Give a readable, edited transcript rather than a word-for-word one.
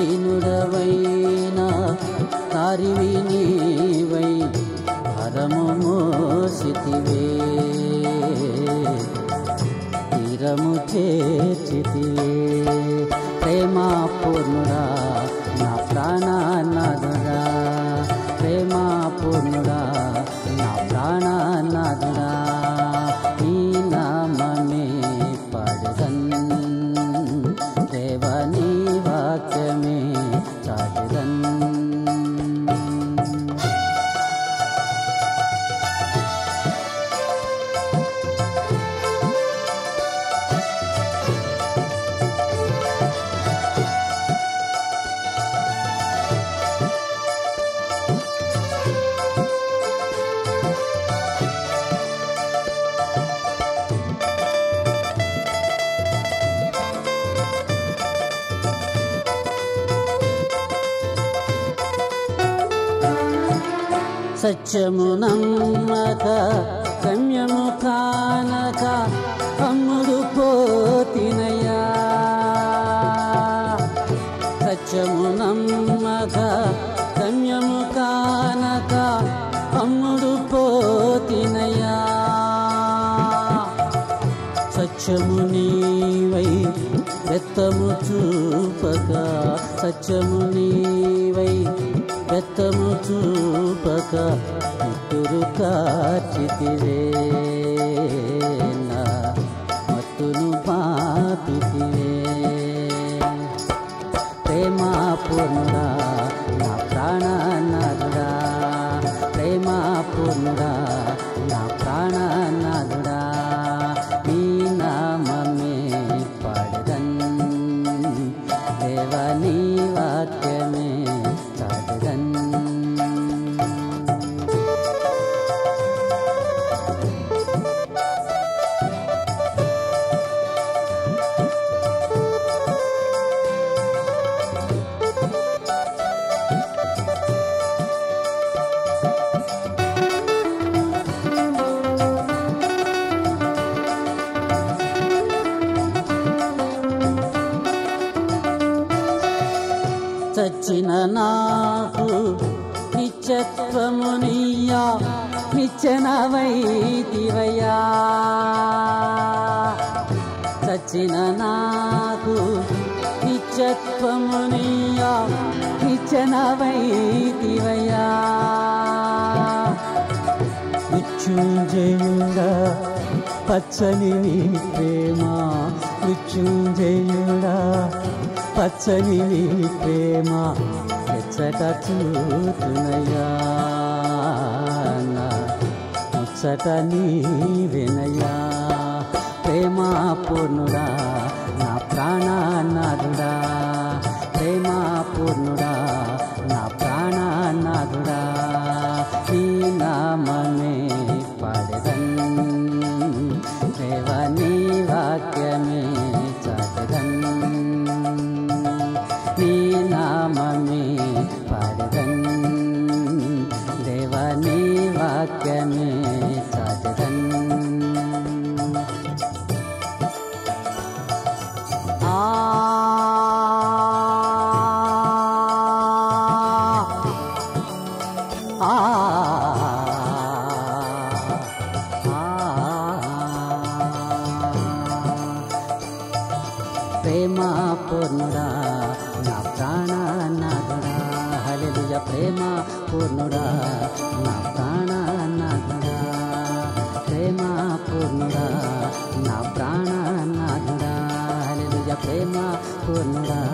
దీనుడవైనా తారివి నీవై భారము మోసితివే తీరము చేర్చితివే ప్రేమా పూర్ణుడా నా ప్రాణనాథుడా ప్రేమా పూర్ణుడా నా ప్రాణనాథుడా నీ నామమే పాడెదన్ దేవా నీ వాక్యమే చాటెదన్ సత్యము నమ్మక గమ్యము కానక అమ్ముడు పోతినయ్యా సత్యము నమ్మక గమ్యము కానక అమ్ముడు పోతినయ్యా సత్యము నీవై బెత్తము చూపక సత్యము నీవై బెత్తము చూపక ముట్టురు కార్చితివే నా మత్తును పాపితివే ప్రేమా పూర్ణుడా నా ప్రాణనాథుడా ప్రేమా పూర్ణుడా నా ప్రాణనాథుడా నీ నామమే పాడెదన్ దేవా నీ వాక్యమే చాటెదన్ చచ్చిన నాకు నిత్యత్వమునియ్యా నిచ్చెనవైతివయ్యా చచ్చిన నాకు నిత్యత్వమునియ్యా నిచ్చెనవైతివయ్యా మృత్యుంజయుడా పచ్చని నీ ప్రేమ మృత్యుంజయుడా పచ్చని నీ ప్రేమ ఎచ్చట చూతునయ్యా ముచ్చట నీ వినయ్యా ప్రేమా పూర్ణుడా నా ప్రాణనాథుడా ప్రేమా పూర్ణుడా నా ప్రాణనాథుడా నీ నామమే పాడెదన్ దేవా నీ వాక్యమే చాటెదన్ నీ నామమే పాడెదన్ దేవా నీ వాక్యమే చాటెదన్ ప్రేమా పూర్ణుడా నా ప్రాణనాథుడా హల్లెలూయా ప్రేమా పూర్ణుడా నా ప్రాణనాథుడా ప్రేమా పూర్ణుడా నా ప్రాణనాథుడా హల్లెలూయా ప్రేమా పూర్ణుడా